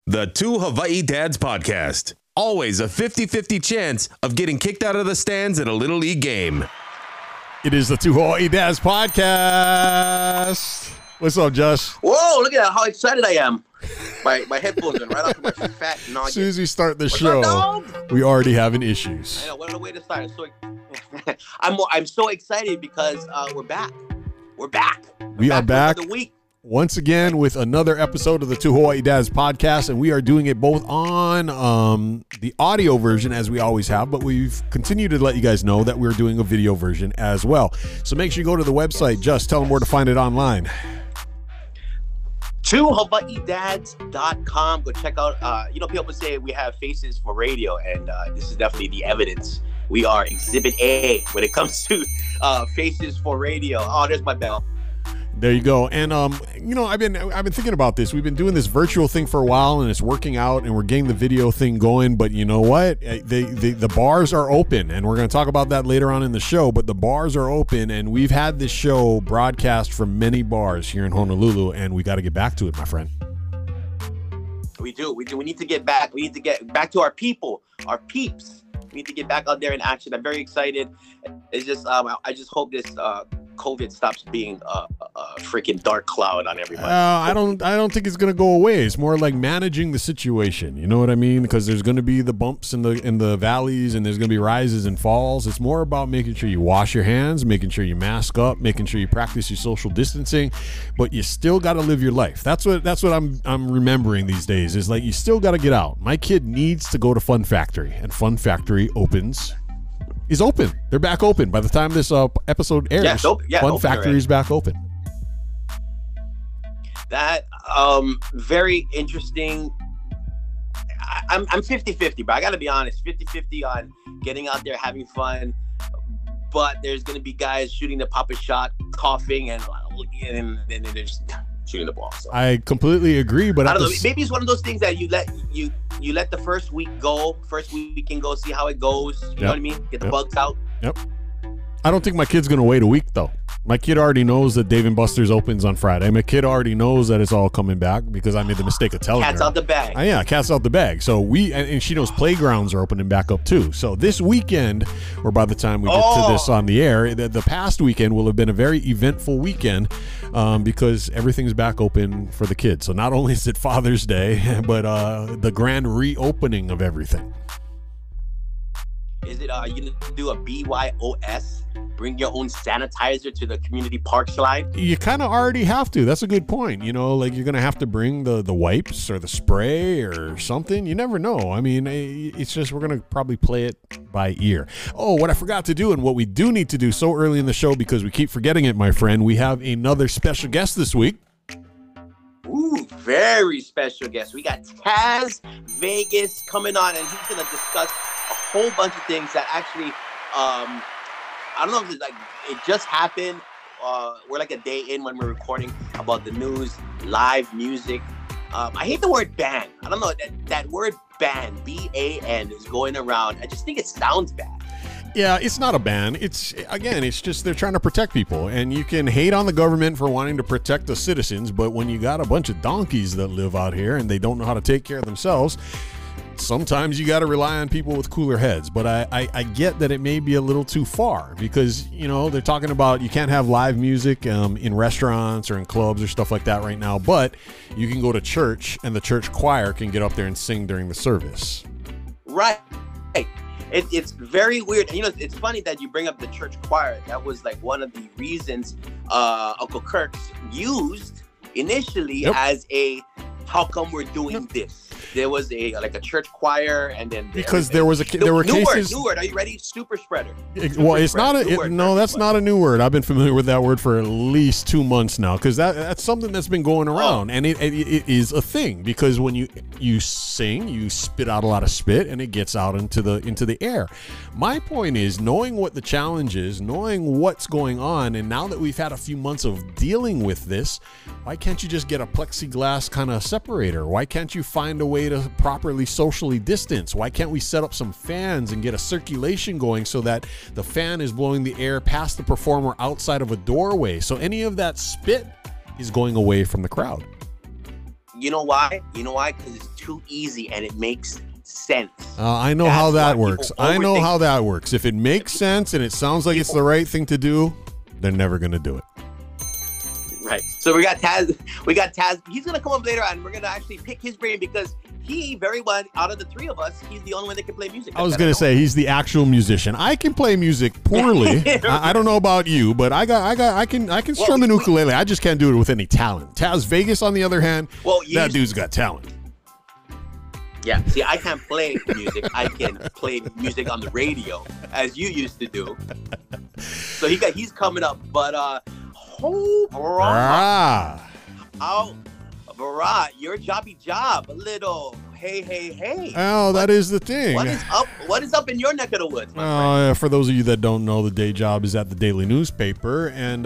The Two Hawaii Dads Podcast. Always a 50-50 chance of getting kicked out of the stands at a Little League game. It is the Two Hawaii Dads Podcast. What's up, Josh? Whoa, look at how excited I am. My headphones are right off my fat noggin. As soon as we start the show, we already having issues. I know, what a way to start. I'm so excited because we're back. We're back. We are back. Another week. Once again with another episode of the Two Hawaii Dads Podcast, and we are doing it both on the audio version as we always have, but we've continued to let you guys know that we're doing a video version as well. So make sure you go to the website. Just tell them where to find it online. TwoHawaiiDads.com. Go check out, people say we have faces for radio, and this is definitely the evidence. We are Exhibit A when it comes to faces for radio. Oh, there's my bell. There you go. And I've been thinking about this. We've been doing this virtual thing for a while, and it's working out, and we're getting the video thing going. But you know what? The bars are open, and we're going to talk about that later on in the show. But the bars are open, and we've had this show broadcast from many bars here in Honolulu, and we got to get back to it, my friend. We do. We need to get back. We need to get back to our people, our peeps. We need to get back out there in action. I'm very excited. It's just I just hope this COVID stops being a freaking dark cloud on everybody. I don't think it's gonna go away. It's more like managing the situation. You know what I mean? Because there's gonna be the bumps in the valleys, and there's gonna be rises and falls. It's more about making sure you wash your hands, making sure you mask up, making sure you practice your social distancing, but you still got to live your life. That's what I'm remembering these days. Is like you still got to get out. My kid needs to go to Fun Factory, and Fun Factory is open. They're back open. By the time this episode airs, Fun Factory is back open. That very interesting. I'm 50-50, but I gotta be honest, 50-50 on getting out there, having fun. But there's gonna be guys shooting the pop a shot, coughing, and then they're just shooting the ball. So. I completely agree, but I don't know. Maybe it's one of those things that you let the first weekend go, see how it goes. You know what I mean? Get the bugs out. Yep. I don't think my kid's gonna wait a week though. My kid already knows that Dave & Buster's opens on Friday. My kid already knows that it's all coming back because I made the mistake of telling her. Cat's out the bag. Yeah, cat's out the bag. So and she knows playgrounds are opening back up too. So this weekend, or by the time we get to this on the air, the past weekend will have been a very eventful weekend because everything's back open for the kids. So not only is it Father's Day, but the grand reopening of everything. Is it you gonna do a BYOS? Bring your own sanitizer to the community park slide? You kind of already have to. That's a good point. You know, like you're going to have to bring the wipes or the spray or something. You never know. I mean, it's just we're going to probably play it by ear. Oh, what I forgot to do and what we do need to do so early in the show because we keep forgetting it, my friend. We have another special guest this week. Ooh, very special guest. We got Taz Vegas coming on, and he's going to discuss a whole bunch of things that actually I don't know if it's like it just happened. We're like a day in when we're recording about the news, live music. I hate the word ban. I don't know that word ban, B-A-N, is going around. I just think it sounds bad. Yeah, it's not a ban. It's just they're trying to protect people. And you can hate on the government for wanting to protect the citizens, but when you got a bunch of donkeys that live out here and they don't know how to take care of themselves, sometimes you got to rely on people with cooler heads. But I get that it may be a little too far because, you know, they're talking about you can't have live music in restaurants or in clubs or stuff like that right now. But you can go to church and the church choir can get up there and sing during the service. Right. It's very weird. You know, it's funny that you bring up the church choir. That was like one of the reasons Uncle Kirk's used initially as a how come we're doing this? There was a church choir, and then because there were cases. New word. Are you ready? Super spreader. It's not that's not a new word. I've been familiar with that word for at least 2 months now because that's something that's been going around, and it is a thing because when you sing, you spit out a lot of spit, and it gets out into the air. My point is knowing what the challenge is, knowing what's going on, and now that we've had a few months of dealing with this, why can't you just get a plexiglass kind of separator? Why can't you find a way to properly socially distance? Why can't we set up some fans and get a circulation going so that the fan is blowing the air past the performer outside of a doorway so any of that spit is going away from the crowd? You know why? Because it's too easy and it makes sense. I know how that works. I know how that works. If it makes sense and it sounds like it's the right thing to do, they're never going to do it. Right. So we got Taz. He's going to come up later on. We're going to actually pick his brain because he very well, out of the three of us, he's the only one that can play music. I was going to say he's the actual musician. I can play music poorly. I don't know about you, but I can strum an ukulele. I just can't do it with any talent. Taz Vegas, on the other hand, that dude's got talent. Yeah, see, I can't play music. I can play music on the radio, as you used to do. So he's coming up, but Barat, your jobby job, a little hey. Oh, that is the thing. What is up in your neck of the woods, my friend? For those of you that don't know, the day job is at the Daily Newspaper, and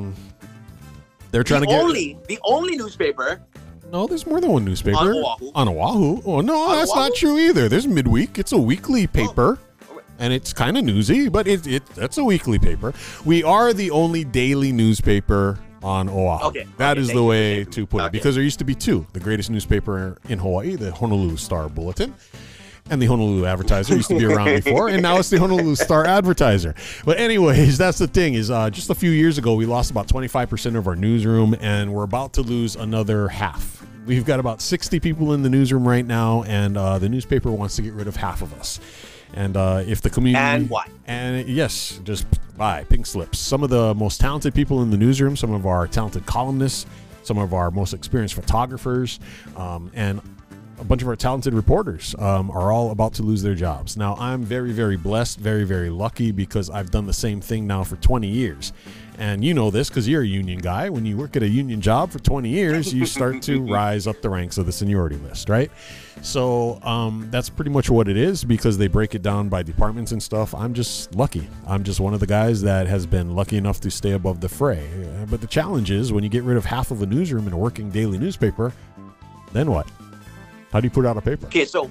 they're trying to get the only newspaper. No, there's more than one newspaper. On Oahu. Oh, no, that's not true either. There's Midweek. It's a weekly paper, and it's kind of newsy, but that's a weekly paper. We are the only daily newspaper on Oahu. That is the way to put it, because there used to be two. The greatest newspaper in Hawaii, the Honolulu Star Bulletin, and the Honolulu Advertiser used to be around before, and now it's the Honolulu Star Advertiser. But anyways, that's the thing is just a few years ago, we lost about 25% of our newsroom, and we're about to lose another half. We've got about 60 people in the newsroom right now, and the newspaper wants to get rid of half of us. And if the community... And what? And yes, just buy pink slips. Some of the most talented people in the newsroom, some of our talented columnists, some of our most experienced photographers, and a bunch of our talented reporters are all about to lose their jobs. Now, I'm very, very blessed, very, very lucky, because I've done the same thing now for 20 years. And you know this because you're a union guy. When you work at a union job for 20 years, you start to rise up the ranks of the seniority list, right? So that's pretty much what it is, because they break it down by departments and stuff. I'm just lucky. I'm just one of the guys that has been lucky enough to stay above the fray. But the challenge is when you get rid of half of a newsroom in a working daily newspaper, then what? How do you put out a paper? Okay, so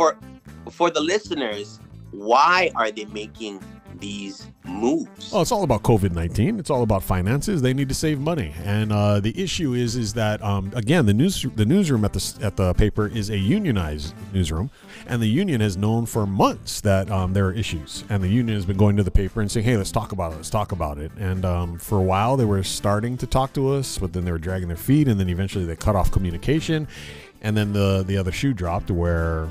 for the listeners, why are they making these moves? Oh, it's all about COVID-19. It's all about finances. They need to save money, and the issue is that again, the newsroom at the paper is a unionized newsroom, and the union has known for months that there are issues, and the union has been going to the paper and saying, "Hey, let's talk about it." And for a while, they were starting to talk to us, but then they were dragging their feet, and then eventually they cut off communication, and then the other shoe dropped where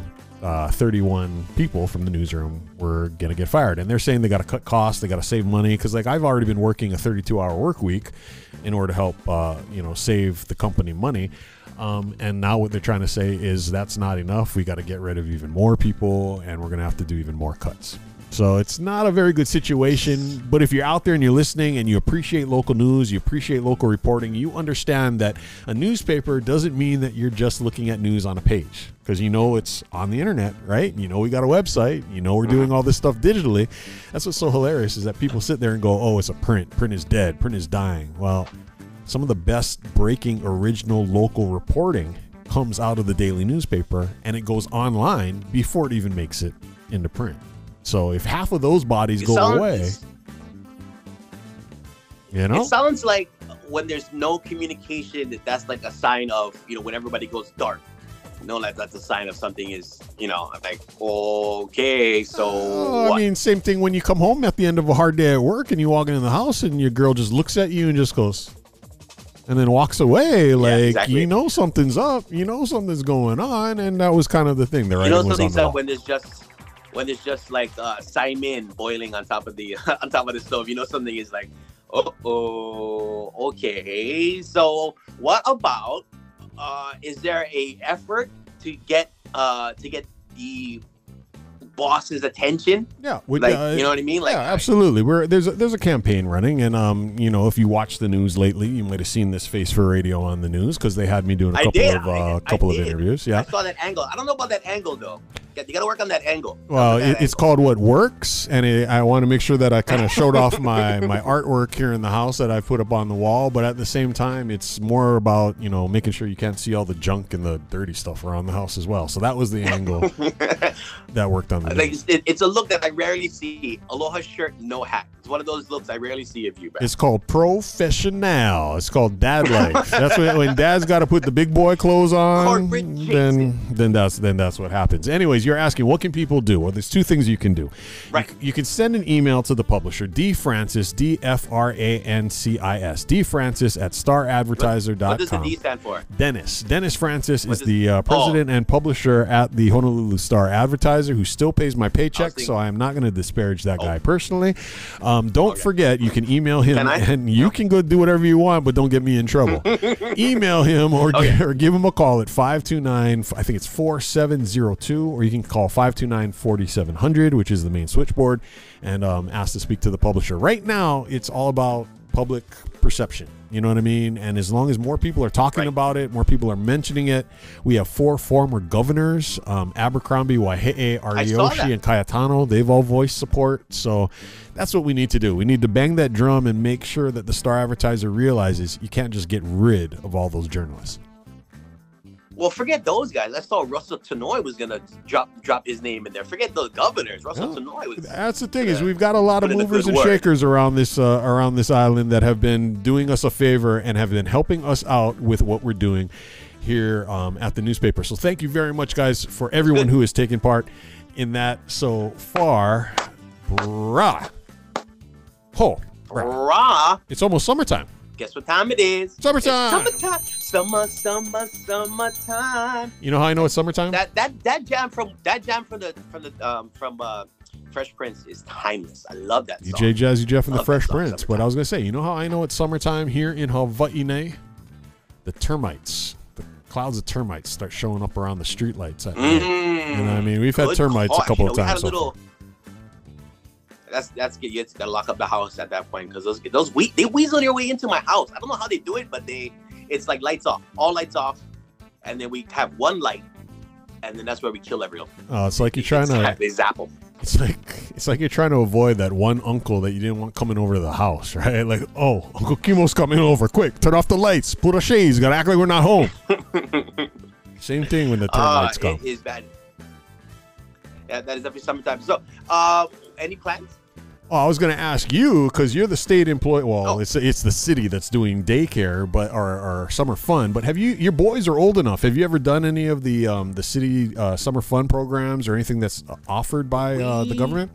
31 people from the newsroom were going to get fired. And they're saying they got to cut costs, they got to save money, because I've already been working a 32-hour work week in order to help save the company money. And now what they're trying to say is that's not enough. We got to get rid of even more people, and we're going to have to do even more cuts. So it's not a very good situation, but if you're out there and you're listening and you appreciate local news, you appreciate local reporting, you understand that a newspaper doesn't mean that you're just looking at news on a page, because it's on the internet, right? We got a website, we're doing all this stuff digitally. That's what's so hilarious, is that people sit there and go, oh, it's a print is dead, print is dying. Well, some of the best breaking original local reporting comes out of the daily newspaper, and it goes online before it even makes it into print. So if half of those bodies go away, it sounds like when there's no communication, that's like a sign of, when everybody goes dark. That's a sign of something is, like, okay, so what? I mean, same thing when you come home at the end of a hard day at work and you walk into the house and your girl just looks at you and just goes, and then walks away, exactly. Something's up, something's going on, and that was kind of the thing. Something's up when there's just like Simon boiling on top of the stove. Something is like, okay. So what about is there a effort to get the boss's attention? Yeah, you know what I mean? Absolutely. There's a campaign running, and if you watch the news lately, you might have seen this Face for Radio on the news, because they had me doing a couple of interviews. Yeah, I saw that angle. I don't know about that angle though. You got to work on that angle. Well, it's called What Works, and I want to make sure that I kind of showed off my artwork here in the house that I put up on the wall, but at the same time, it's more about, making sure you can't see all the junk and the dirty stuff around the house as well. So that was the angle that worked on the it's a look that I rarely see. Aloha shirt, no hat. It's one of those looks I rarely see of you, man. It's called professional. It's called dad life. That's when dad's got to put the big boy clothes on. Then that's what happens. Anyways, you're asking, what can people do? Well, there's two things you can do. Right. You can send an email to the publisher, DFrancis, DFRANCIS, DFrancis at staradvertiser.com. What does the D stand for? Dennis Francis is the president and publisher at the Honolulu Star Advertiser, who still pays my paycheck, so I am not going to disparage that guy personally. Don't forget, you can email him, and you can go do whatever you want, but don't get me in trouble. Email him or give him a call at 529, I think it's 4702, or you can call 529-4700, which is the main switchboard, and ask to speak to the publisher. Right now, it's all about public perception. You know what I mean? And as long as more people are talking about it, more people are mentioning it. We have 4 former governors, Abercrombie, Waihee, Ariyoshi, and Cayetano. They've all voiced support. So that's what we need to do. We need to bang that drum and make sure that the Star Advertiser realizes you can't just get rid of all those journalists. Well, forget those guys. I saw Russell Tanoy was gonna drop his name in there. Forget those governors. Russell Tanoy was. That's the thing is we've got a lot of movers and shakers around this island that have been doing us a favor and have been helping us out with what we're doing here at the newspaper. So thank you very much, guys, for everyone who has taken part in that so far. Brah. Ho. Brah. It's almost summertime. Guess what time it is? Summertime. It's summertime. You know how I know it's summertime? That jam from Fresh Prince is timeless. I love that song. DJ Jazzy Jeff and the Fresh Prince. But I was gonna say, you know how I know it's summertime here in Hawaii? The termites. The clouds of termites start showing up around the streetlights at night. You know what I mean? We've had termites a couple of times. That's good. You gotta lock up the house at that point because those they weasel their way into my house. I don't know how they do it, but it's like lights off, all lights off, and then we have one light, and then that's where we kill everyone. Oh, it's like you're trying to. They zap them. It's like you're trying to avoid that one uncle that you didn't want coming over to the house, right? Like, oh, Uncle Kimo's coming over. Quick, turn off the lights. Put a shades. Gotta act like we're not home. Same thing when the termites come. It is bad. Yeah, that is definitely summertime. So, any plans? Oh, I was going to ask you because you're the state employee. Well, it's the city that's doing daycare, but or summer fun. But have your boys are old enough? Have you ever done any of the city summer fun programs or anything that's offered by the government?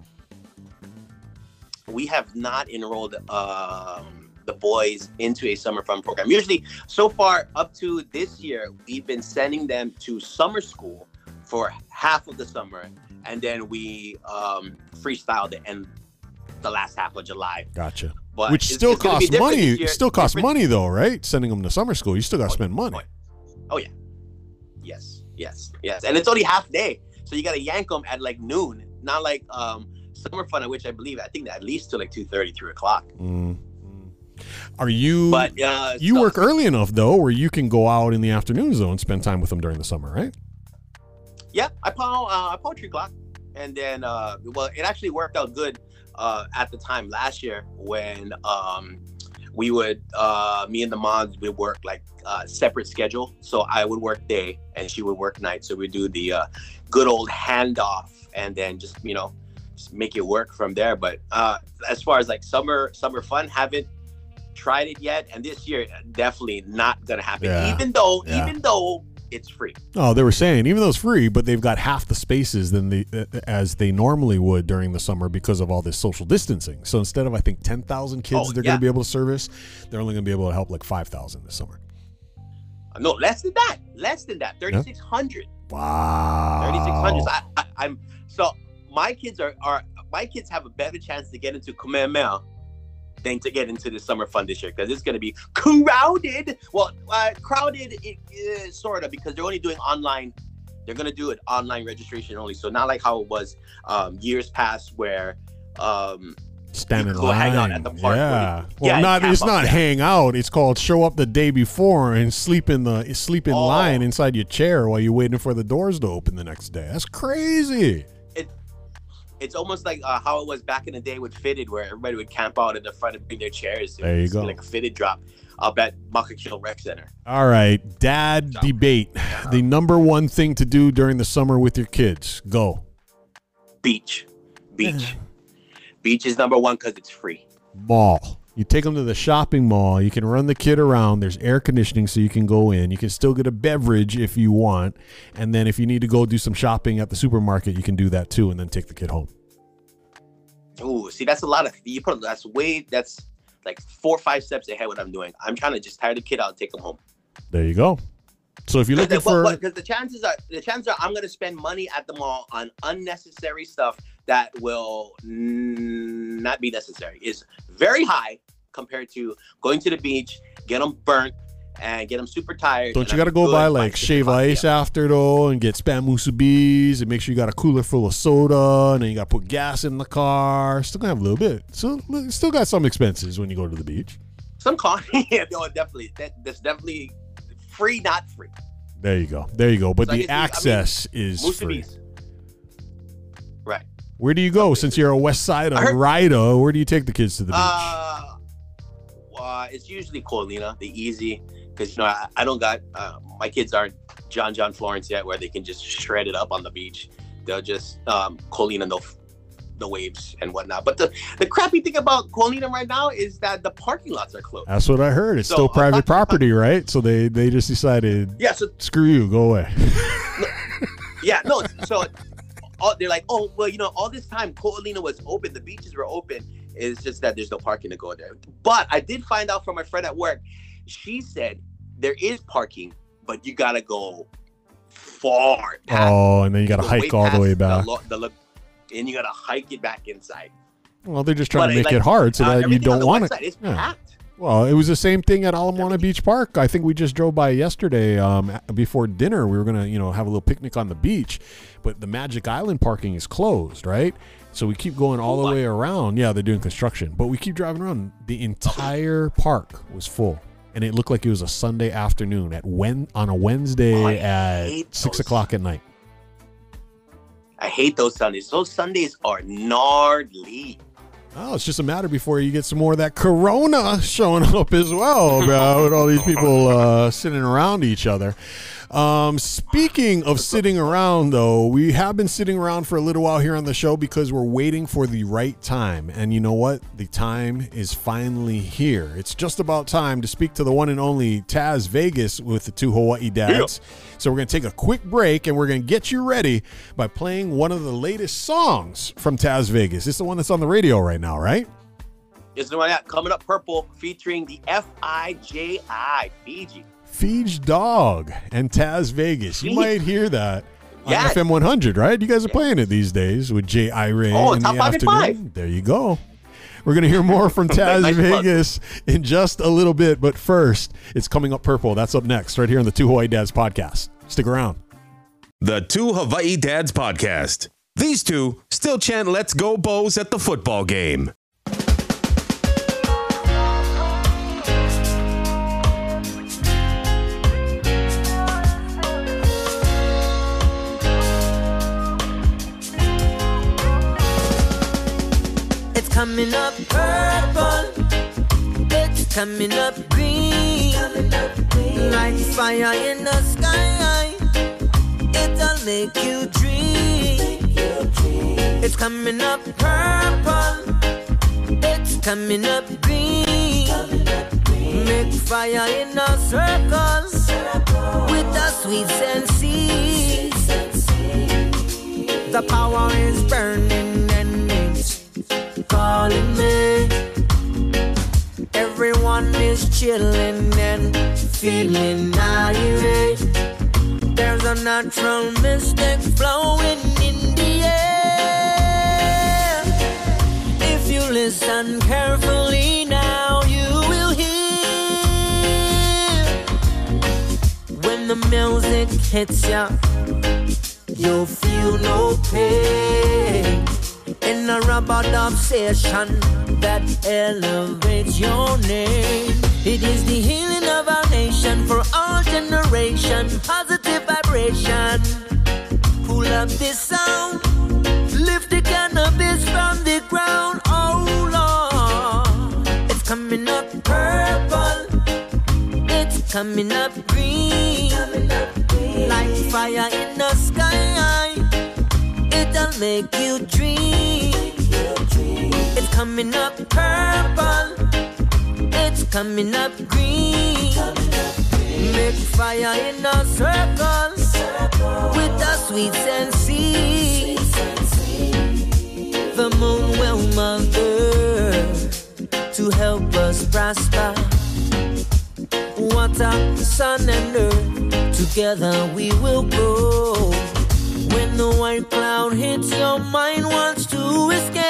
We have not enrolled the boys into a summer fun program. Usually, so far up to this year, we've been sending them to summer school for half of the summer, and then we freestyle the last half of July. Gotcha. But which still costs money. It still costs money though, right? Sending them to summer school, you still got to spend money. Oh yeah. Yes. And it's only half day, so you got to yank them at like noon. Not like summer fun, which I think at least till like 2:30, 3 o'clock. Are you? But you work early enough though, where you can go out in the afternoons though and spend time with them during the summer, right? Yeah, I pound 3 o'clock, and then it actually worked out good. At the time last year when we would me and the moms would work like separate schedule, so I would work day and she would work night, so we do the good old handoff and then just make it work from there. But as far as like summer fun, haven't tried it yet, and this year definitely not gonna happen. Even though it's free. Oh, they were saying even though it's free, but they've got half the spaces than as they normally would during the summer because of all this social distancing. So instead of I think 10,000 kids they're going to be able to service, they're only going to be able to help like 5,000 this summer. No, less than that. 3,600. Wow. 3,600. I'm so my kids have a better chance to get into Kamehameha than to get into the summer fun this year because it's going to be crowded. Well, crowded sort of because they're only doing online. They're going to do it online registration only. So not like how it was years past where Stand in go line. hang out at the park. Yeah. It's Well, not hang out. It's called show up the day before and sleep in line inside your chair while you're waiting for the doors to open the next day. That's crazy. It's almost like how it was back in the day with Fitted, where everybody would camp out in the front and bring their chairs. There you go. Like a Fitted drop up at Muckakill Rec Center. All right, dad debate. The number one thing to do during the summer with your kids. Go. Beach. Beach is number one because it's free. Mall. You take them to the shopping mall. You can run the kid around. There's air conditioning so you can go in. You can still get a beverage if you want. And then if you need to go do some shopping at the supermarket, you can do that too and then take the kid home. Oh, see, that's a lot of, that's like 4 or 5 steps ahead what I'm doing. I'm trying to just tire the kid out and take him home. There you go. So if you're looking for, because the chances are I'm going to spend money at the mall on unnecessary stuff that will not be necessary is very high compared to going to the beach, get them burnt and get them super tired. Don't you got to go buy like shave ice after though and get spam musubis and make sure you got a cooler full of soda and then you got to put gas in the car. Still gonna have a little bit. So still got some expenses when you go to the beach. Some cost. Yeah, no, definitely. That's definitely free, not free. There you go. But so the access is free. Right. Where do you go? Since you're a West Side rider, where do you take the kids to the beach? It's usually Colina, the easy, because I don't got my kids aren't John Florence yet, where they can just shred it up on the beach. They'll just Colina, the waves and whatnot. But the crappy thing about Colina right now is that the parking lots are closed. That's what I heard. It's still private property, right? So they just decided, screw you, go away. So they're like, oh, well, all this time Colina was open, the beaches were open. It's just that there's no parking to go there. But I did find out from my friend at work. She said there is parking, but you gotta go far past. Oh, and then you gotta hike all the way back. And you gotta hike it back inside. Well, they're just trying to make it hard so that you don't want it. It's packed. Well, it was the same thing at Ala Moana Beach Park. I think we just drove by yesterday before dinner. We were going to, have a little picnic on the beach, but the Magic Island parking is closed, right? So we keep going all the way around. Yeah, they're doing construction, but we keep driving around. The entire park was full, and it looked like it was a Sunday afternoon on a Wednesday at 6 o'clock at night. I hate those Sundays. Those Sundays are gnarly. Oh, it's just a matter before you get some more of that Corona showing up as well, bro, with all these people sitting around each other. Speaking of sitting around, though, we have been sitting around for a little while here on the show because we're waiting for the right time. And you know what? The time is finally here. It's just about time to speak to the one and only Taz Vegas with the two Hawaii dads. Yeah. So we're going to take a quick break and we're going to get you ready by playing one of the latest songs from Taz Vegas. It's the one that's on the radio right now, right? It's the one coming up, Purple, featuring the F-I-J-I, Fiji. Fiji Dog and Taz Vegas. You might hear that on FM 100, right? You guys are playing it these days with Jay Ire in the afternoon. There you go. We're going to hear more from Taz Vegas in just a little bit. But first, it's Coming Up Purple. That's up next right here on the Two Hawaii Dads podcast. Stick around. The Two Hawaii Dads podcast. These two still chant "Let's Go Bows" at the football game. Coming up purple, it's coming up green, like fire in the sky, it'll make you dream. It's coming up purple, it's coming up green, make fire in a circle, with the sweet sensei. The power is burning and it's calling me. Everyone is chilling and feeling irate. There's a natural mystic flowing in the air. If you listen carefully now, you will hear. When the music hits ya, you'll feel no pain. In a robot obsession that elevates your name. It is the healing of our nation for all generation. Positive vibration. Pull up this sound. Lift the cannabis from the ground. Oh Lord, it's coming up purple. It's coming up green. Like fire in the sky. It'll make you dream. It's coming up purple. It's coming up green. Make fire in a circle with the sweet sensei. The moon will mother to help us prosper. Water, sun and earth, together we will grow. When the white cloud hits, your mind wants to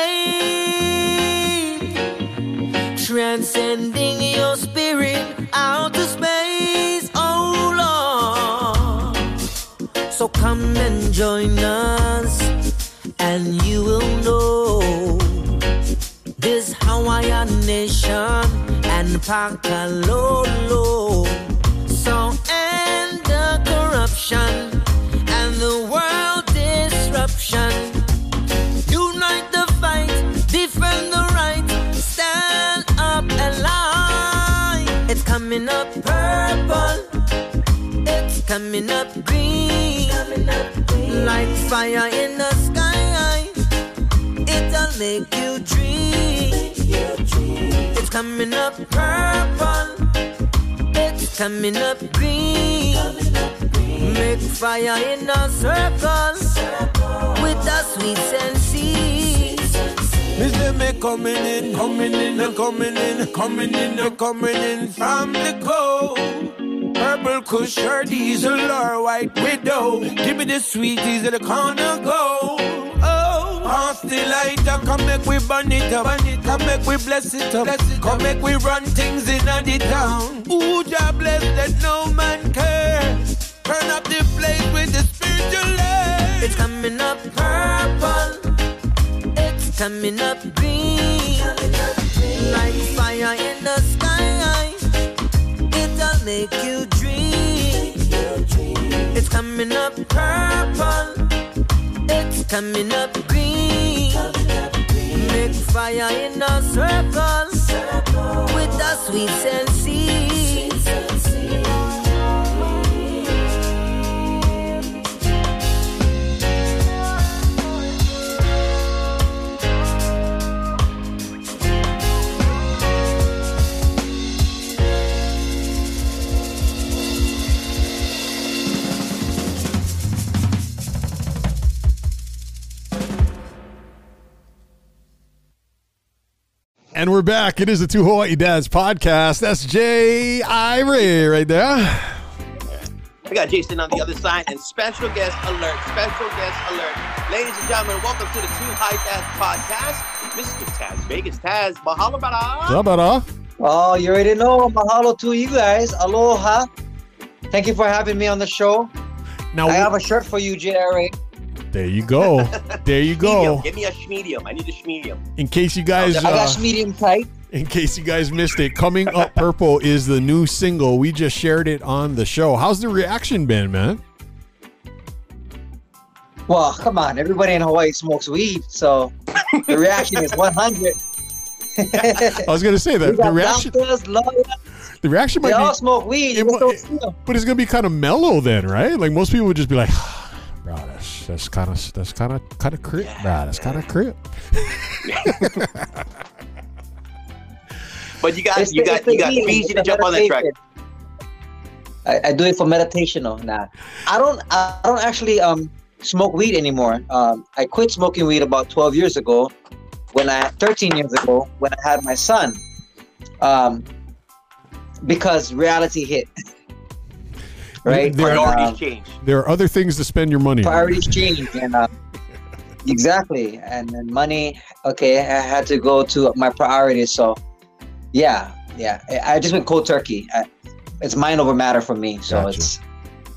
escape, transcending your spirit out to space. Oh Lord, so come and join us, and you will know this Hawaiian nation and Pakalolo. So end the corruption and the world disruption. Unite the fight, defend the right, stand up and lie. It's coming up purple, it's coming up green, like fire in the sky. It'll make you dream. It's coming up purple, it's coming up green. Make fire in a circle with a sweet sensei. Listen, me coming in, coming in, coming in, coming in, coming in from the cold. Purple Kush or Diesel or White Widow. Give me the sweeties at the corner go. Oh, pass the lighter, come make we burn it up. Come make we bless it up. Come make we run things in the town. Ooh, Jah bless that no man cares. Turn up the place with the spiritual light. It's coming up purple, it's coming up green, like fire in the sky. It'll make you dream. It's coming up purple, it's coming up green. Make fire in a circle with a sweet sensei. And we're back. It is the Two Hawaii Dads podcast. That's Jay Irie right there. We got Jason on the other side, and special guest alert, special guest alert. Ladies and gentlemen, welcome to the Two High Dads podcast. Mr. Taz Vegas. Taz, mahalo bara. What's up, brother? Oh, you already know. Mahalo to you guys. Aloha. Thank you for having me on the show. Now I have a shirt for you, Jerry. There you go. There you go. Medium. Give me a medium. I need a medium. In case you guys, I got medium tight. in case you guys missed it, Coming Up Purple is the new single. We just shared it on the show. How's the reaction been, man? Well, come on. Everybody in Hawaii smokes weed, so the reaction is 100. I was gonna say that the reaction. Doctors, lawyers, The reaction might they all be, smoke weed. You just don't see them. but it's gonna be kind of mellow then, right? Like most people would just be like, "Bro, that's kind of crip, bro. That's kind of crip." But you got Fiji to jump on that track. I do it for meditation. Nah, I don't actually smoke weed anymore. I quit smoking weed about 13 years ago when I had my son. Because reality hit. Right? Priorities change. There are other things to spend your money on. Priorities change, and exactly. And then money. Okay, I had to go to my priorities. So, yeah. I just went cold turkey. It's mind over matter for me. So Gotcha.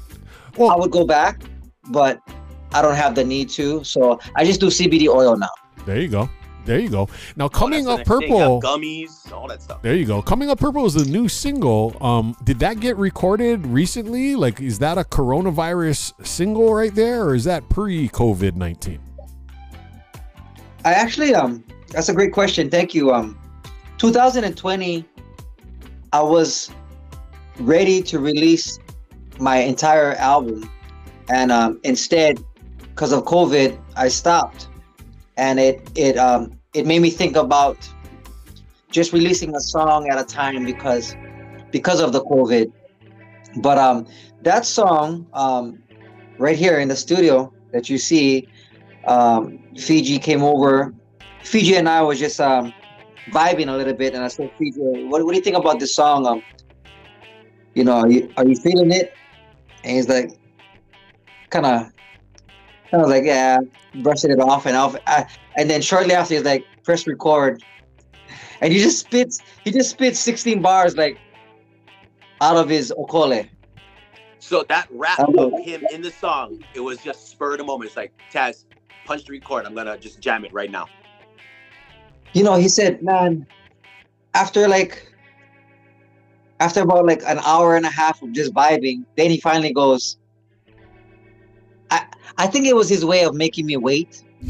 I would go back, but I don't have the need to. So I just do CBD oil now. There you go. There you go. Now, Coming Up That's the next thing. Purple. Gummies, all that stuff. There you go. Coming Up Purple is the new single. Did that get recorded recently? Like, is that a coronavirus single right there, or is that pre-COVID-19? I actually, that's a great question. Thank you. 2020, I was ready to release my entire album, and instead, because of COVID, I stopped, and it made me think about just releasing a song at a time because of the COVID. But that song right here in the studio that you see, Fiji came over. Fiji and I was just vibing a little bit, and I said, Fiji, what do you think about this song? Are you feeling it? And he's like, kind of like, yeah, brushing it off and off. And then shortly after, he's like, press record, and he just spits 16 bars like out of his okole. So that rap of him in the song, it was just spur of the moment. It's like, Taz, punch the record. I'm gonna just jam it right now. He said, man, after about like an hour and a half of just vibing, then he finally goes, I think it was his way of making me wait. And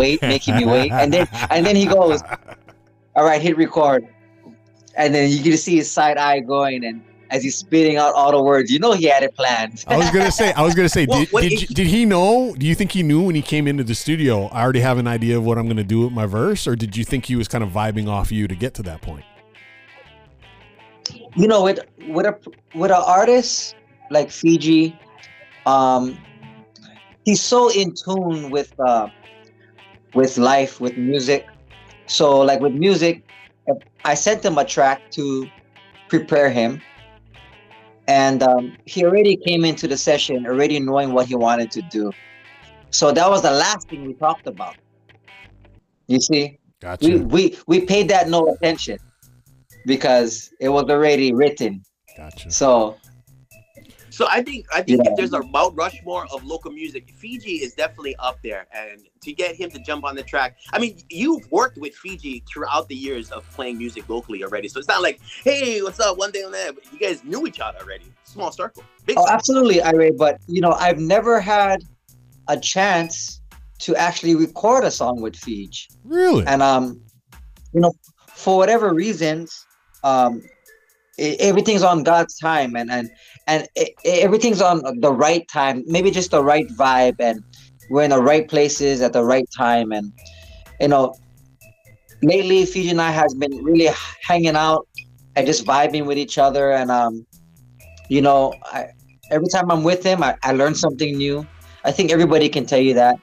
then he goes, all right, hit record. And then you can see his side eye going, and as he's spitting out all the words, he had it planned. I was gonna say, did he know? Do you think he knew when he came into the studio, I already have an idea of what I'm gonna do with my verse, or did you think he was kind of vibing off you to get to that point? With an artist like Fiji, he's so in tune with life, with music. So like with music, I sent him a track to prepare him. And he already came into the session already knowing what he wanted to do. So that was the last thing we talked about. You see? Gotcha. We paid that no attention because it was already written. Gotcha. So I think if there's a Mount Rushmore of local music, Fiji is definitely up there. And to get him to jump on the track, I mean, you've worked with Fiji throughout the years of playing music locally already. So it's not like, hey, what's up? One day on that. But you guys knew each other already. Small circle. Big circle. Absolutely, Ira. But I've never had a chance to actually record a song with Fiji. Really? And for whatever reasons, everything's on God's time, and everything's on the right time, maybe just the right vibe, and we're in the right places at the right time. And lately Fiji and I has been really hanging out and just vibing with each other, and every time I'm with him, I learn something new. I think everybody can tell you that,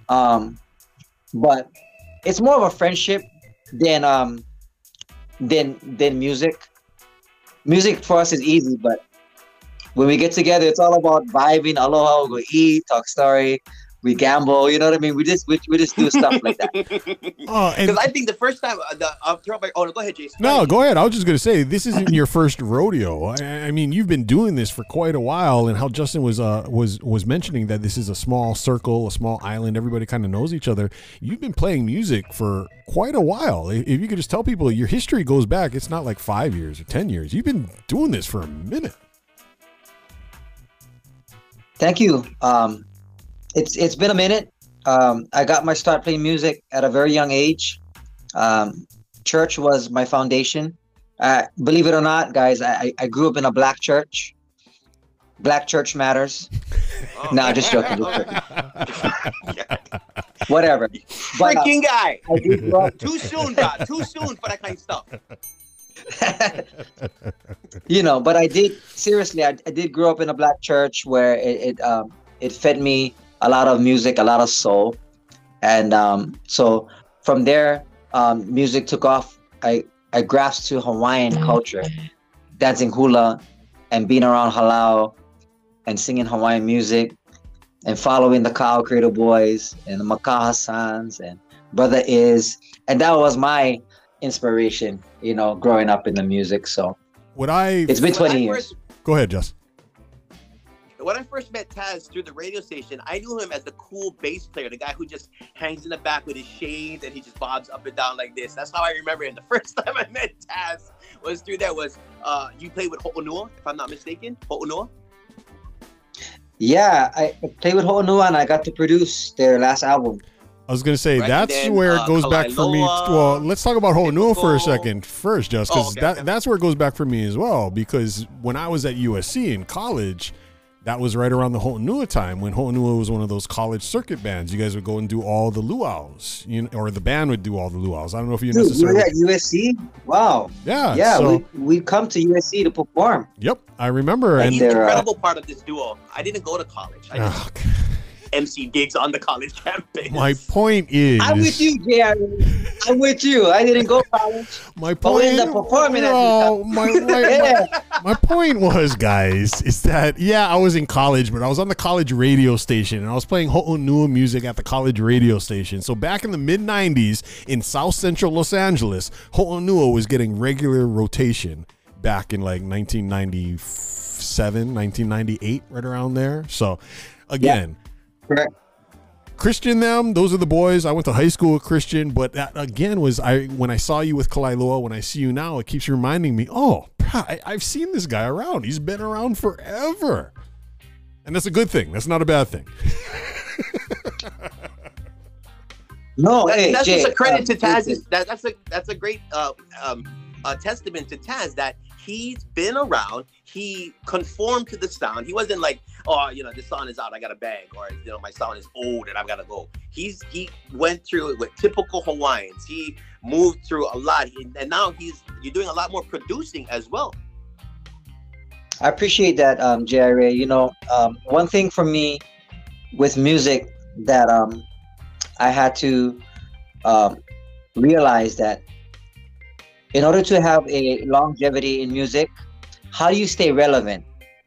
but it's more of a friendship than music. Music for us is easy, but when we get together, it's all about vibing. Aloha, we'll go eat, talk story, we gamble. You know what I mean? We just do stuff like that. Because I think the first time go ahead, Jason. No, go ahead. I was just going to say, this isn't your first rodeo. I mean, you've been doing this for quite a while, and how Justin was mentioning that this is a small circle, a small island. Everybody kind of knows each other. You've been playing music for quite a while. If you could just tell people your history goes back, it's not like 5 years or 10 years. You've been doing this for a minute. Thank you. It's been a minute. I got my start playing music at a very young age. Church was my foundation. Believe it or not, guys, I grew up in a black church. Black church matters. Oh. No, just joking. Whatever. Freaking guy. Too soon, God. Too soon for that kind of stuff. But I did grow up in a black church where it fed me a lot of music, a lot of soul. And so from there, music took off. I grasped to Hawaiian culture, dancing hula and being around halau and singing Hawaiian music and following the Ka'au Cradle Boys and the Makaha Sans and Brother Is. And that was my inspiration, growing up in the music. So it's been 20 years. Go ahead, Jess. when I first met Taz through the radio station, I knew him as the cool bass player, the guy who just hangs in the back with his shades and he just bobs up and down like this. That's how I remember him. The first time I met Taz was through that. Was you played with Ho'onua, if I'm not mistaken? Ho'onua? Yeah, I played with Ho'onua and I got to produce their last album. I was going to say, Right, that's then, where it goes back for me. Well, let's talk about Ho'onua for a second first, just because that's where it goes back for me as well. Because when I was at USC in college, that was right around the Ho'onua time when Ho'onua was one of those college circuit bands. You guys would go and do all the luau's, or the band would do all the luau's. I don't know if you necessarily... You were at USC? Wow. Yeah. Yeah, so, we come to USC to perform. Yep, I remember. And he's an incredible part of this duo. I didn't go to college. I just MC gigs on the college campus. My point is... I'm with you, JR. I'm with you. I didn't go to college. My point... My point was, guys, is that, I was in college, but I was on the college radio station, and I was playing Ho'onua music at the college radio station. So back in the mid-90s, in South Central Los Angeles, Ho'onua was getting regular rotation back in like 1997, 1998, right around there. So, again... Correct. Christian, those are the boys. I went to high school with Christian, but that again was when I saw you with Kalailoa, when I see you now, it keeps reminding me, I've seen this guy around. He's been around forever. And that's a good thing. That's not a bad thing. No, that's Jay, just a credit to Taz. That's a great testament to Taz that he's been around. He conformed to the sound. He wasn't like, this song is out, I got to bang, or my sound is old and I've got to go. He went through it with typical Hawaiians. He moved through a lot, and now you're doing a lot more producing as well. I appreciate that, JRA. One thing for me with music that I had to realize that in order to have a longevity in music, how do you stay relevant?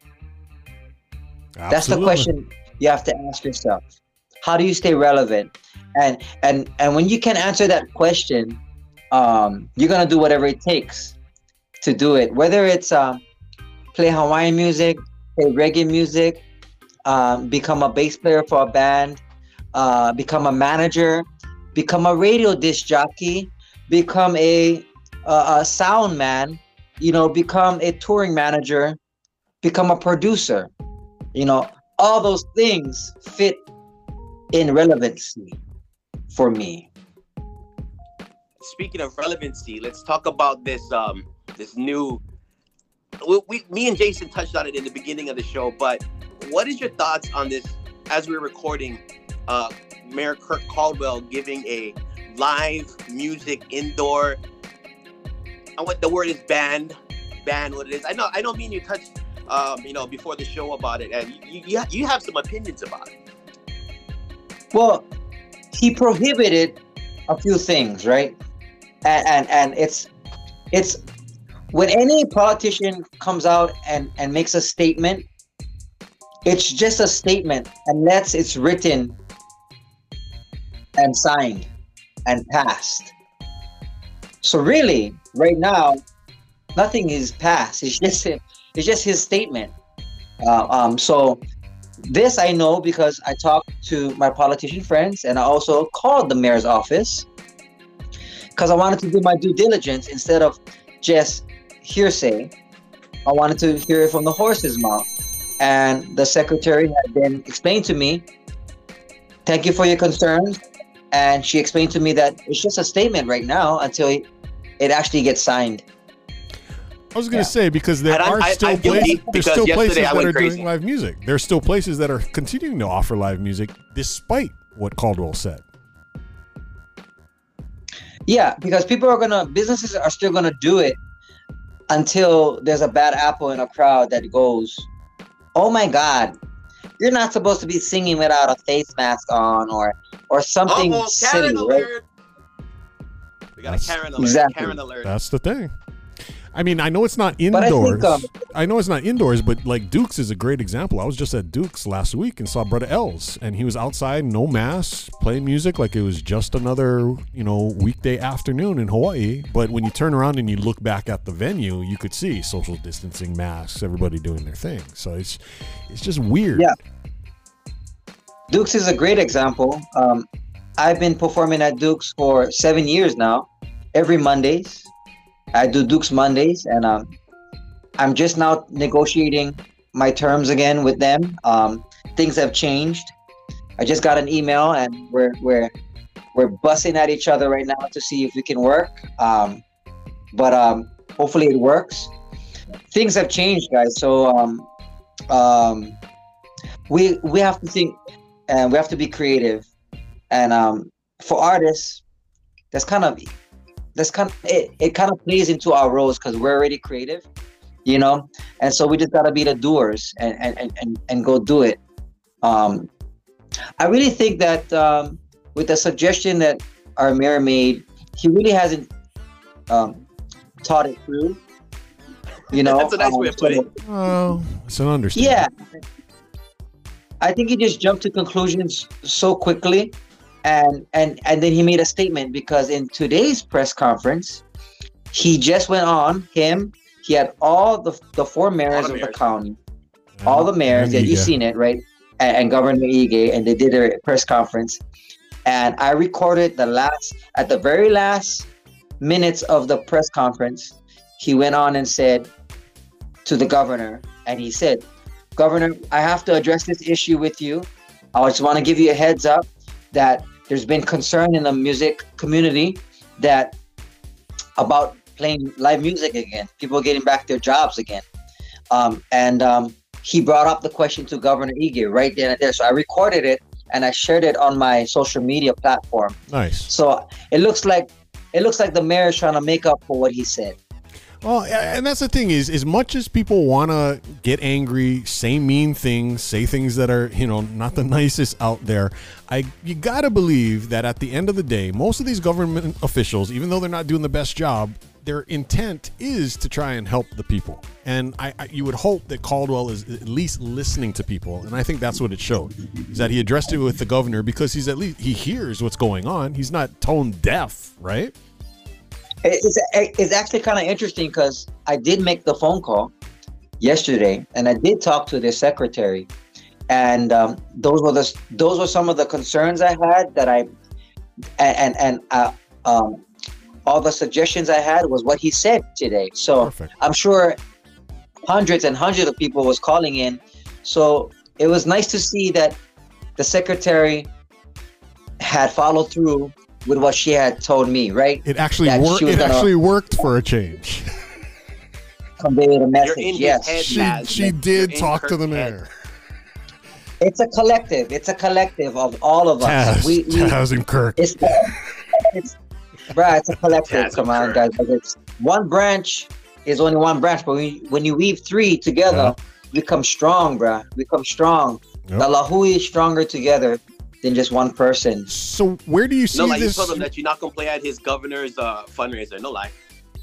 Absolutely. That's the question you have to ask yourself. How do you stay relevant? And when you can answer that question, you're gonna do whatever it takes to do it. Whether it's play Hawaiian music, play reggae music, become a bass player for a band, become a manager, become a radio disc jockey, become a sound man, become a touring manager, become a producer. All those things fit in relevancy for me. Speaking of relevancy, let's talk about this new. Me and Jason touched on it in the beginning of the show, but what is your thoughts on this? As we're recording, Mayor Kirk Caldwell giving a live music indoor. And what the word is ban what it is. I know me and you touched before the show about it, and you have some opinions about it. Well, he prohibited a few things, right? And it's when any politician comes out and makes a statement, it's just a statement unless it's written and signed and passed. So really, right now, nothing is passed. It's just his statement. So this I know because I talked to my politician friends, and I also called the mayor's office because I wanted to do my due diligence instead of just hearsay. I wanted to hear it from the horse's mouth. And the secretary had then explained to me, thank you for your concerns. And she explained to me that it's just a statement right now until it actually gets signed. I was going to say, because there are still places that are doing live music. There's still places that are continuing to offer live music despite what Caldwell said. Yeah, because businesses are still going to do it until there's a bad apple in a crowd that goes, oh my God, you're not supposed to be singing without a face mask on or something silly, right? We got a Karen alert. Exactly. Karen alert. That's the thing. I mean, I know it's not indoors. I know it's not indoors, but like Duke's is a great example. I was just at Duke's last week and saw Brother Els, and he was outside, no mask, playing music like it was just another, weekday afternoon in Hawaii. But when you turn around and you look back at the venue, you could see social distancing, masks, everybody doing their thing. So it's just weird. Yeah. Duke's is a great example. I've been performing at Duke's for 7 years now, every Mondays. I do Duke's Mondays, and I'm just now negotiating my terms again with them. Things have changed. I just got an email, and we're bussing at each other right now to see if we can work. But hopefully it works. Things have changed, guys. So we have to think, and we have to be creative. And for artists, it kind of plays into our roles because we're already creative, and so we just gotta be the doers and go do it. I really think that with the suggestion that our mayor made, he really hasn't thought it through. That's a nice way of putting it. Oh, it's an understanding. Yeah, I think he just jumped to conclusions so quickly. And then he made a statement, because in today's press conference, he just went on. He had all the four mayors of the county, all the mayors. Yeah, you've seen it, right? And Governor Ige, and they did their press conference. And I recorded at the very last minutes of the press conference, he went on and said to the governor, and he said, "Governor, I have to address this issue with you. I just want to give you a heads up that there's been concern in the music community about playing live music again, people getting back their jobs again." And he brought up the question to Governor Ige right then and there. So I recorded it and I shared it on my social media platform. Nice. So it looks like the mayor is trying to make up for what he said. Well, and that's the thing is, as much as people want to get angry, say mean things, say things that are, not the nicest out there, you got to believe that at the end of the day, most of these government officials, even though they're not doing the best job, their intent is to try and help the people. And you would hope that Caldwell is at least listening to people. And I think that's what it showed, is that he addressed it with the governor because he hears what's going on. He's not tone deaf, right? It's actually kind of interesting because I did make the phone call yesterday, and I did talk to their secretary, and those were some of the concerns I had all the suggestions I had was what he said today. So perfect. I'm sure hundreds and hundreds of people was calling in. So it was nice to see that the secretary had followed through with what she had told me, right? It actually worked. It actually worked for a change. Convey the message. Yes, she did talk to the mayor. It's a collective. It's a collective of all of us. Taz and Kirk. It's a collective. Come on, guys. It's one branch is only one branch, but when you weave three together, we come strong, bruh. We come strong. Yep. The Lahui is stronger together than just one person. So where do you see this? You told him that you're not gonna play at his governor's fundraiser. No lie.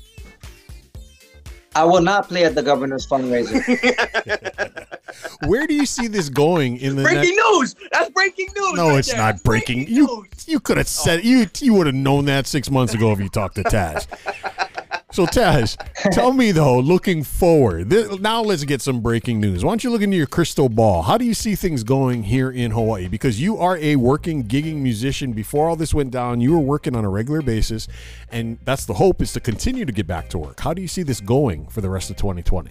I will not play at the governor's fundraiser. Where do you see this going in the breaking news? That's breaking news. No, it's not breaking. You could have said you would have known that 6 months ago if you talked to Taz. So Taz, tell me though, looking forward, now let's get some breaking news. Why don't you look into your crystal ball? How do you see things going here in Hawaii? Because you are a working, gigging musician. Before all this went down, you were working on a regular basis, and that's the hope, is to continue to get back to work. How do you see this going for the rest of 2020?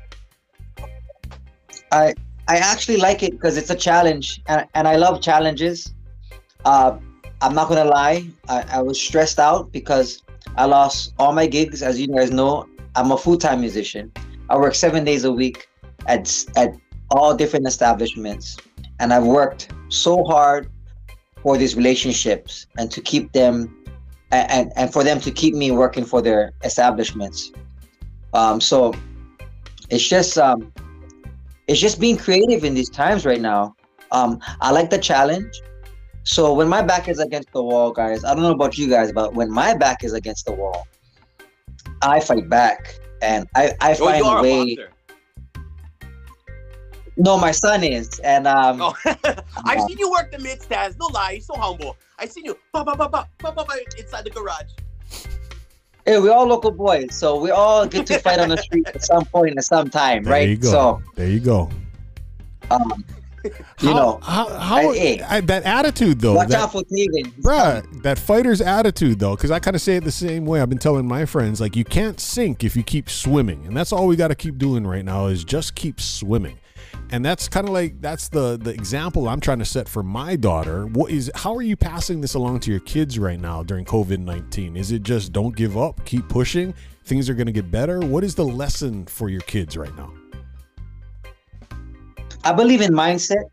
I actually like it because it's a challenge, and I love challenges. I'm not gonna lie, I was stressed out because I lost all my gigs. As you guys know, I'm a full-time musician. I work 7 days a week at all different establishments, and I've worked so hard for these relationships and to keep them, and for them to keep me working for their establishments. So it's just being creative in these times right now. I like the challenge. So when my back is against the wall, guys, I don't know about you guys, but when my back is against the wall, I fight back. and I Oh, find you are a a way. boxer. No, my son is, and Oh, I've seen you work the mitts, Taz. No lie, you're so humble. I seen you inside the garage. hey, we're all local boys, so we all get to fight on the street at some point at some time, There right? you go. So, There you go. you know, hey, that attitude though. watch that- out for Taven. Bruh, that fighter's attitude though, because I kind of say it the same way. I've been telling my friends, like, you can't sink if you keep swimming, and that's all we got to keep doing right now is just keep swimming. And that's kind of like, that's the example I'm trying to set for my daughter. How are you passing this along to your kids right now during COVID-19? Is it just don't give up, keep pushing, things are going to get better? What is the lesson for your kids right now? I believe in mindset.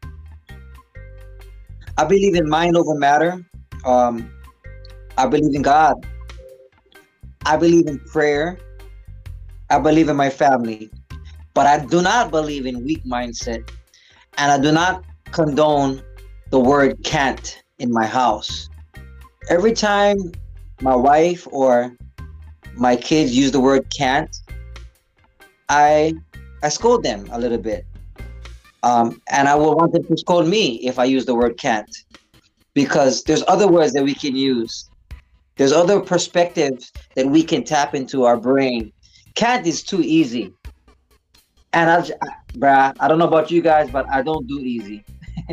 I believe in mind over matter. I believe in God. I believe in prayer. I believe in my family. But I do not believe in weak mindset. And I do not condone the word can't in my house. Every time my wife or my kids use the word can't, I scold them a little bit. And I will want them to scold me if I use the word can't, because there's other words that we can use. There's other perspectives that we can tap into our brain. Can't is too easy. And I don't know about you guys, but I don't do easy.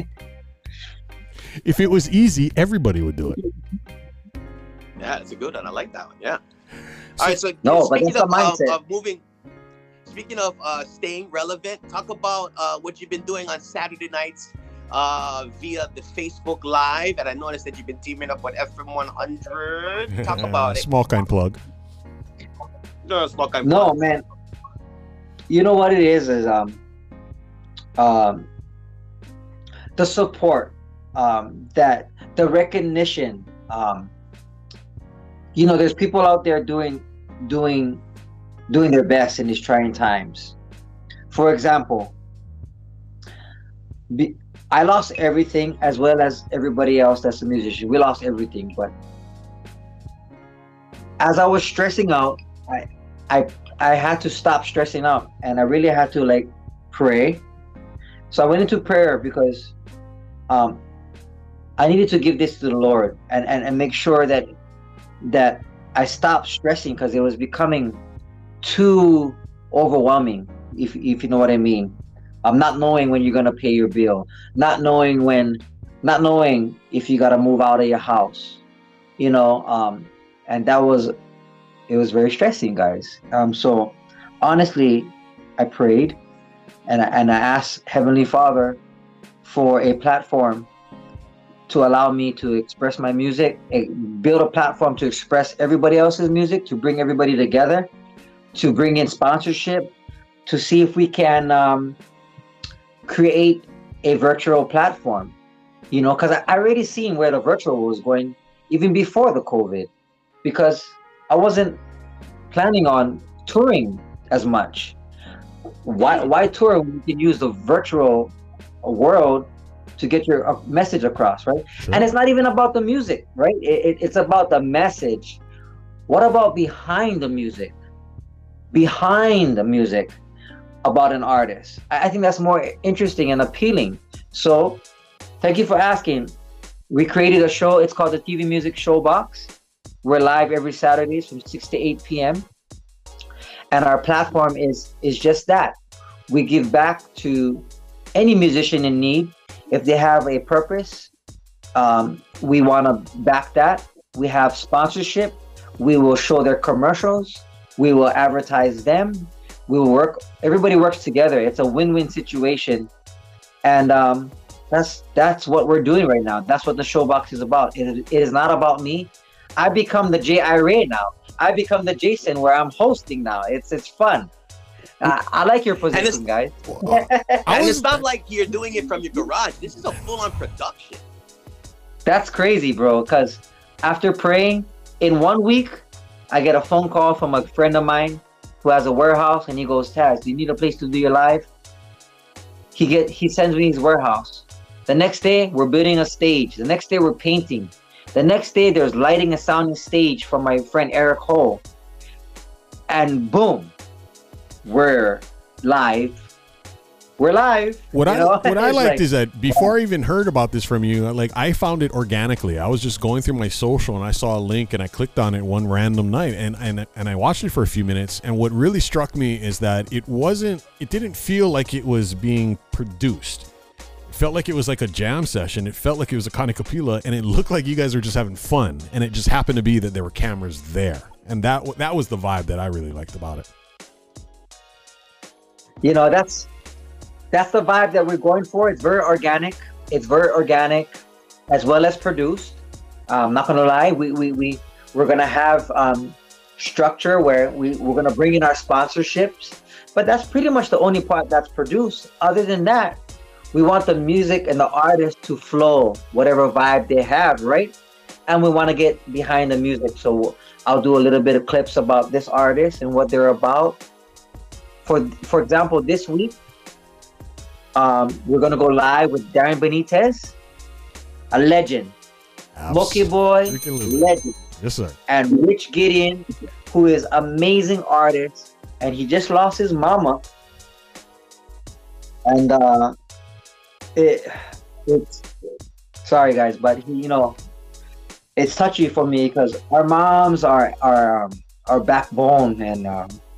If it was easy, everybody would do it. Yeah, it's a good one. I like that one. Yeah. All right. So No, but speaking that's the mindset. of moving, speaking of staying relevant, talk about what you've been doing on Saturday nights via the Facebook Live. And I noticed that you've been teaming up with FM 100. Talk about it. Small kind plug. No, small kind. No, man. You know what it is the support, that the recognition. There's people out there doing their best in these trying times. For example, I lost everything as well as everybody else that's a musician. We lost everything, but as I was stressing out, I had to stop stressing out, and I really had to pray. So I went into prayer because I needed to give this to the Lord and make sure that I stopped stressing, because it was becoming too overwhelming, if you know what I mean. Not knowing when you're gonna pay your bill, not knowing if you gotta move out of your house, and it was very stressing, guys. So honestly, I prayed and I asked Heavenly Father for a platform to allow me to express my music, build a platform to express everybody else's music, to bring everybody together, to bring in sponsorship, to see if we can create a virtual platform, because I already seen where the virtual was going even before the COVID, because I wasn't planning on touring as much. Why tour when you can use the virtual world to get your message across, right? Sure. And it's not even about the music, right? It's about the message. What about behind the music? Behind the music about an artist. I think that's more interesting and appealing. So thank you for asking. We created a show. It's called the TV Music Showbox. We're live every Saturdays from 6 to 8 p.m. And our platform is just that. We give back to any musician in need. If they have a purpose, we want to back that. We have sponsorship. We will show their commercials. We will advertise them. We will work. Everybody works together. It's a win-win situation. And that's what we're doing right now. That's what the Showbox is about. It is not about me. I become the J.I. Ray now. I become the Jason where I'm hosting now. It's fun. I like your position, guys. And it's not like you're doing it from your garage. This is a full-on production. That's crazy, bro. Because after praying, in 1 week, I get a phone call from a friend of mine who has a warehouse, and he goes, Taz, do you need a place to do your live? He sends me his warehouse. The next day, we're building a stage. The next day, we're painting. The next day, there's lighting and sounding stage from my friend Eric Hole. And boom, we're live. We're live. What I liked like, is that before I even heard about this from you, like I found it organically. I was just going through my social and I saw a link and I clicked on it one random night and I watched it for a few minutes. And what really struck me is that it didn't feel like it was being produced. It felt like it was like a jam session. It felt like it was a Connie Kapila, and it looked like you guys were just having fun. And it just happened to be that there were cameras there. And that was the vibe that I really liked about it. You know, that's the vibe that we're going for. It's very organic. It's very organic, as well as produced. I'm not gonna lie. We're gonna have structure where we're gonna bring in our sponsorships, but that's pretty much the only part that's produced. Other than that, we want the music and the artist to flow, whatever vibe they have, right? And we want to get behind the music. So I'll do a little bit of clips about this artist and what they're about. For example, this week, we're gonna go live with Darren Benitez, a legend, Smokey Boy, legend, yes sir, and Rich Gideon, who is amazing artist, and he just lost his mama, and it's sorry guys, but it's touchy for me because our moms are our backbone, and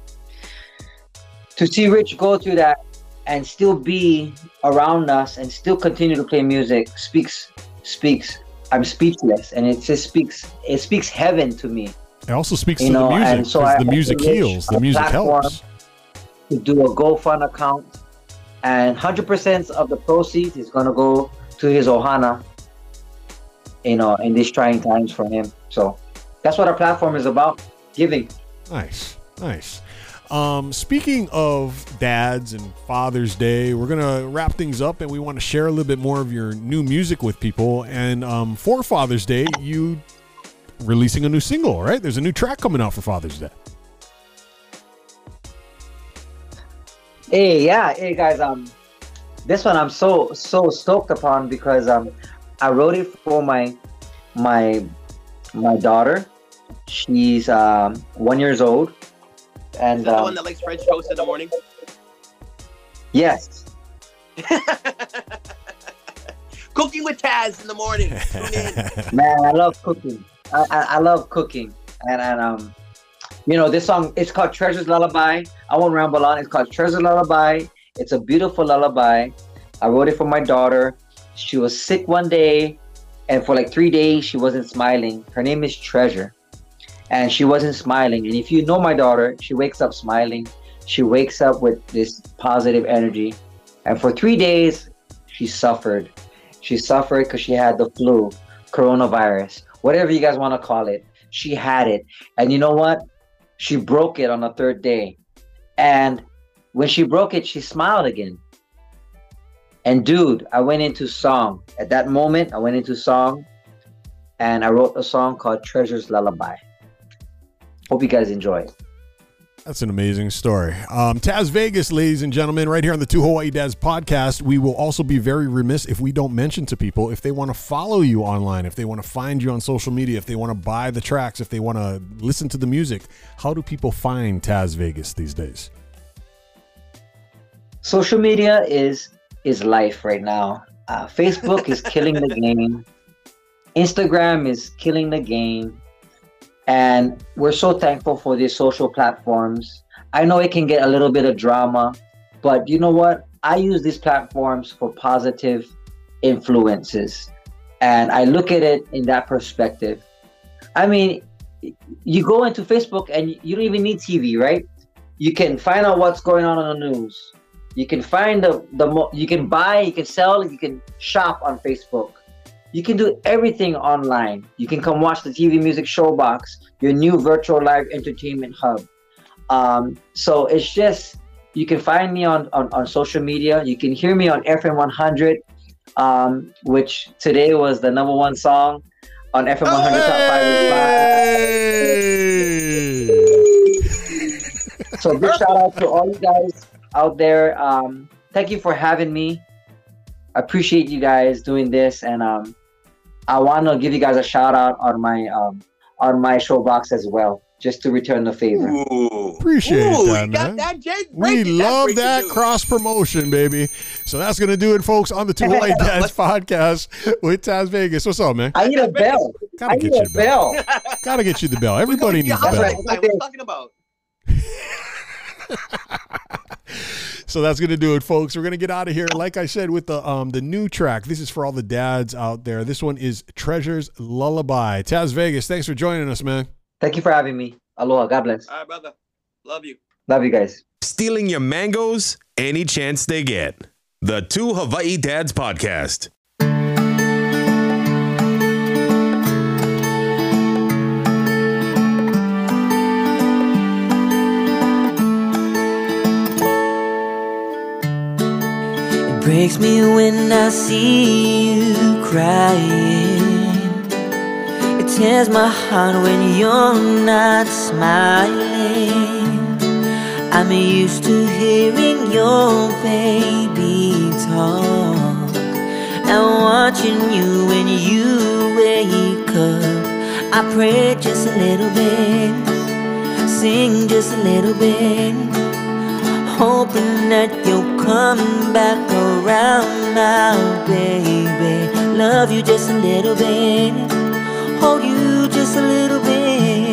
to see Rich go through that and still be around us and still continue to play music speaks. I'm speechless, and it just speaks heaven to me. It also speaks to the music, so the music heals, the music helps. To do a GoFund account, and 100% of the proceeds is gonna go to his Ohana, in these trying times for him. So that's what our platform is about, giving. Nice. Speaking of dads and Father's Day, we're going to wrap things up, and we want to share a little bit more of your new music with people. And for Father's Day, you releasing a new single, right? There's a new track coming out for Father's Day. Hey guys, this one I'm so stoked upon because I wrote it for my daughter. She's 1 year old. And the one that likes French toast in the morning? Yes. Cooking with Taz in the morning. Tune in. Man, I love cooking. I love cooking. And this song, it's called Treasure's Lullaby. I won't ramble on. It's called Treasure's Lullaby. It's a beautiful lullaby. I wrote it for my daughter. She was sick one day, and for like 3 days, she wasn't smiling. Her name is Treasure. And she wasn't smiling. And if you know my daughter, she wakes up smiling. She wakes up with this positive energy. And for 3 days, she suffered. She suffered because she had the flu, coronavirus, whatever you guys want to call it. She had it. And you know what? She broke it on the third day. And when she broke it, she smiled again. And dude, I went into song. At that moment, I went into song. And I wrote a song called Treasure's Lullaby. Hope you guys enjoy it. That's an amazing story. Taz Vegas, ladies and gentlemen, right here on the Two Hawaii Dads podcast. We will also be very remiss if we don't mention to people, if they want to follow you online, if they want to find you on social media, if they want to buy the tracks, if they want to listen to the music, how do people find Taz Vegas these days? Social media is life right now. Facebook is killing the game. Instagram is killing the game. And we're so thankful for these social platforms. I know it can get a little bit of drama, but you know what? I use these platforms for positive influences. And I look at it in that perspective. I mean, you go into Facebook and you don't even need TV, right? You can find out what's going on in the news. You can find you can buy, you can sell, you can shop on Facebook. You can do everything online. You can come watch the TV Music Showbox, your new virtual live entertainment hub. So it's just, you can find me on social media. You can hear me on FM 100, which today was the #1 song on FM 100 Top 5. So big shout out to all you guys out there. Thank you for having me. I appreciate you guys doing this, and I want to give you guys a shout out on my showbox as well. just to return the favor. Ooh. Appreciate that, you got man. that, Jay? We love that news. cross promotion, baby. So that's going to do it, folks, on the Two Hawaii Dads podcast with Taz Vegas. What's up, man? I need a bell. Gotta I get need you a the bell. bell. Gotta get you the bell. Everybody needs a That's bell. right. What are you talking about? So that's going to do it, folks. We're going to get out of here, like I said, with the new track. This is for all the dads out there. This one is Treasure's Lullaby. Taz Vegas, thanks for joining us, man. Thank you for having me. Aloha. God bless. All right, brother. Love you. Love you guys. Stealing your mangoes any chance they get. The Two Hawaii Dads podcast. It breaks me when I see you crying. It tears my heart when you're not smiling. I'm used to hearing your baby talk and watching you when you wake up. I pray just a little bit, sing just a little bit, hoping that you'll come back around now, baby. Love you just a little bit, hold you just a little bit.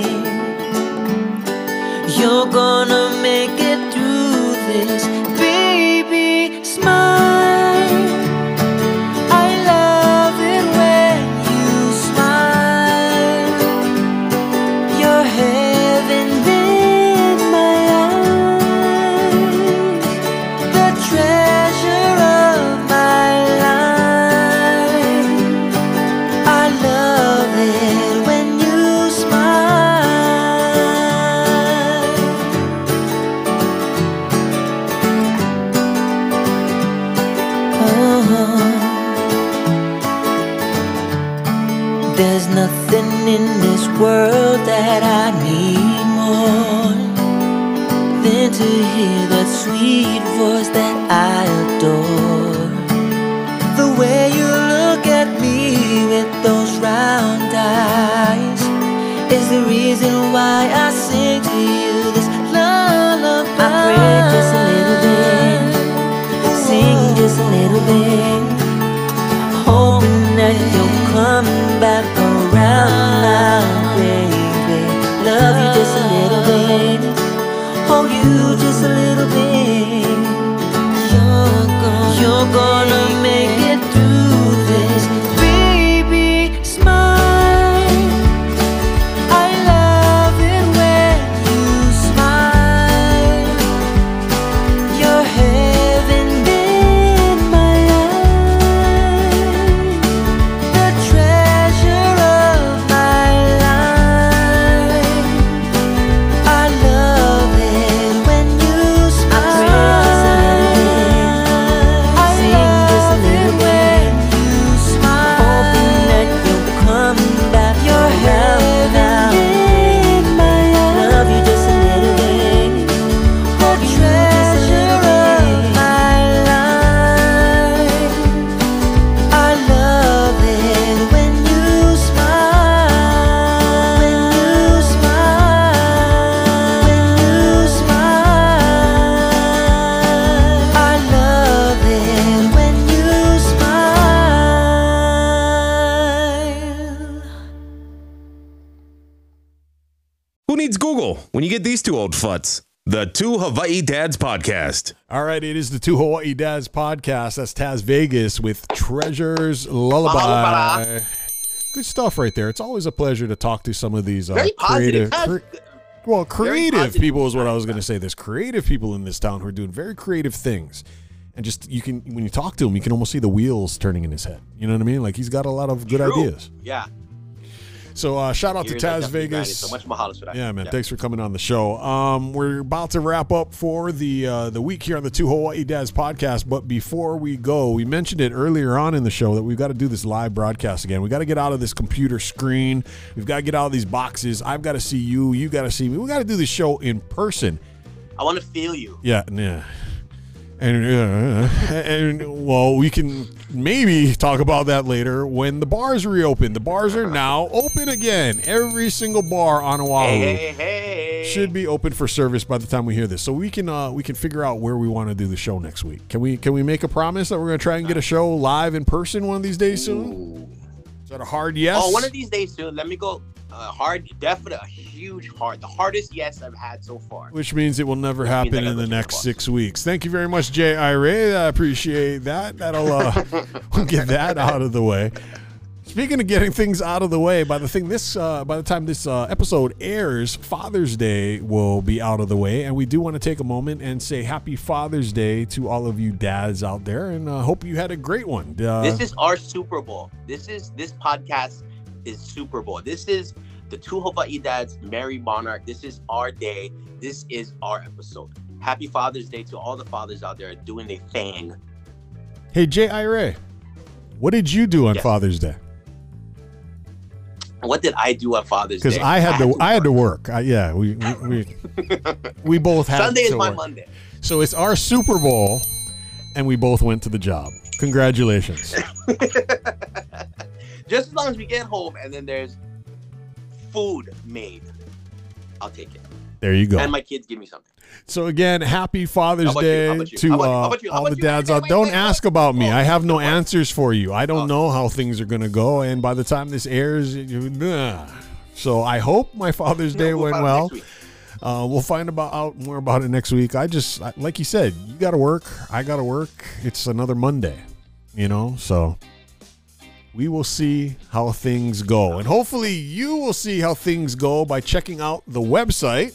You're gonna make it through this, baby, smile. I love it when you smile. You're heaven in my eyes, the treasure of my life. I love it when you smile. Oh. There's nothing in this world that I need more than to hear that sweet voice that I adore. The way you look at me with those round eyes is the reason why I sing to you this lullaby. I pray just a little bit, sing just a little bit, hoping that you'll come back around now, baby. Love you just a little bit, hold you just a little bit. You're gonna make it through this, baby, smile. I love it when you smile. You're heaven in my eyes, the treasure of my life. I love it when you smile. I love it when you smile, hoping that you'll come back. You're heaven in my eyes. Love you just a little bit, hold you treasure of my life. I love it when you smile, when you smile, when you smile. I love it when you smile. Who needs Google when you get these two old futs? The Two Hawaii Dads podcast. All right, it is the Two Hawaii Dads podcast. That's Taz Vegas with Treasure's Lullaby. Good stuff right there. It's always a pleasure to talk to some of these Very creative, positive. creative positive people is what I was going to say. There's creative people in this town who are doing very creative things. And just, you can, when you talk to him, you can almost see the wheels turning in his head. You know what I mean? Like, he's got a lot of good True. ideas. Yeah. So shout out to Here's our Taz definitely Vegas. guided, so much mahalas for that. Yeah, man. Thanks for coming on the show. We're about to wrap up for the week here on the Two Hawaii Dads podcast. But before we go, we mentioned it earlier on in the show that we've got to do this live broadcast again. We got to get out of this computer screen. We've got to get out of these boxes. I've got to see you. You got to see me. We got to do this show in person. I want to feel you. Yeah, nah. And well, we can maybe talk about that later when the bars reopen. The bars are now open again. Every single bar on Oahu should be open for service by the time we hear this. So we can figure out where we want to do the show next week. Can we make a promise that we're going to try and get a show live in person one of these days soon? Is that a hard yes? Oh, one of these days soon. Let me go. Hard, definite, a huge hard. The hardest yes I've had so far. Which means it will never happen in the next 6 weeks. Thank you very much, Jay Ire. I appreciate that. That'll we'll get that out of the way. Speaking of getting things out of the way, by the time this episode airs, Father's Day will be out of the way, and we do want to take a moment and say Happy Father's Day to all of you dads out there, and hope you had a great one. This is our Super Bowl. This podcast is Super Bowl. This is the Two Hawaii Dads, Merry Monarch. This is our day. This is our episode. Happy Father's Day to all the fathers out there doing their thing. Hey, Jay Ire, what did you do on Father's Day? What did I do on Father's Day? Because I had to work. We both had. Sunday is my work. Monday. So it's our Super Bowl, and we both went to the job. Congratulations. Just as long as we get home and then there's food made, I'll take it. There you go. And my kids give me something. So again, happy Father's Day to all the dads out. Don't ask about me. I have no answers for you. I don't know how things are going to go. And by the time this airs, so I hope my Father's Day went well. We'll find out more about it next week. Like you said, you got to work. I got to work. It's another Monday, so we will see how things go. And hopefully you will see how things go by checking out the website.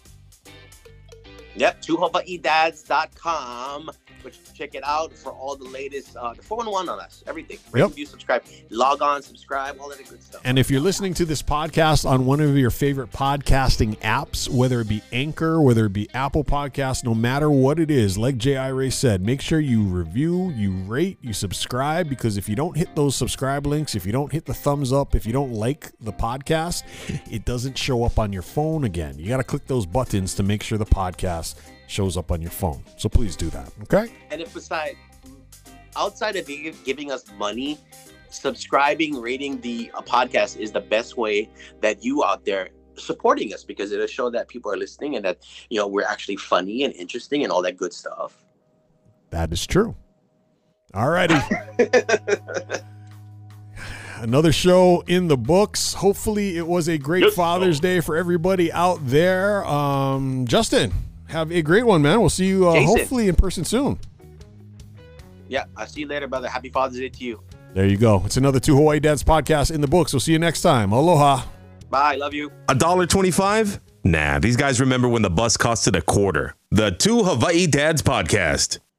Yep, twohawaiidads.com. But check it out for all the latest, the 411 on us, everything. Review, subscribe, log on, subscribe, all that good stuff. And if you're listening to this podcast on one of your favorite podcasting apps, whether it be Anchor, whether it be Apple Podcasts, no matter what it is, like Jay Ire said, make sure you review, you rate, you subscribe, because if you don't hit those subscribe links, if you don't hit the thumbs up, if you don't like the podcast, it doesn't show up on your phone again. You got to click those buttons to make sure the podcast shows up on your phone. So please do that, okay? And if outside of giving us money, subscribing, rating the podcast is the best way that you out there supporting us, because it'll show that people are listening and that we're actually funny and interesting and all that good stuff. That is true. All righty. Another show in the books. Hopefully it was a great Father's Day for everybody out there. Justin, have a great one, man. We'll see you hopefully in person soon. Yeah, I'll see you later, brother. Happy Father's Day to you. There you go. It's another Two Hawaii Dads podcast in the books. We'll see you next time. Aloha. Bye. Love you. $1.25? Nah, these guys remember when the bus costed a quarter. The Two Hawaii Dads podcast.